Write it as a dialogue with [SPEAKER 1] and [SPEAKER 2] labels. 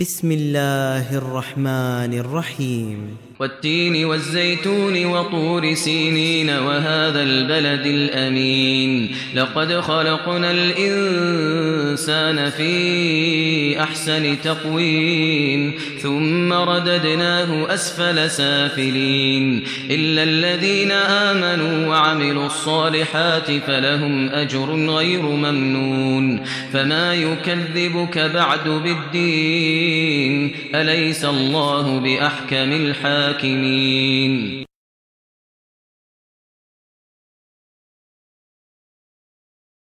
[SPEAKER 1] بسم الله الرحمن الرحيم
[SPEAKER 2] والتين والزيتون وطور سينين وهذا البلد الأمين لقد خلقنا الإنسان في أحسن تقويم ثم رددناه أسفل سافلين إلا الذين آمنوا وعملوا الصالحات فلهم أجر غير ممنون فما يكذبك بعد بالدين أليس الله بأحكم الحاكمين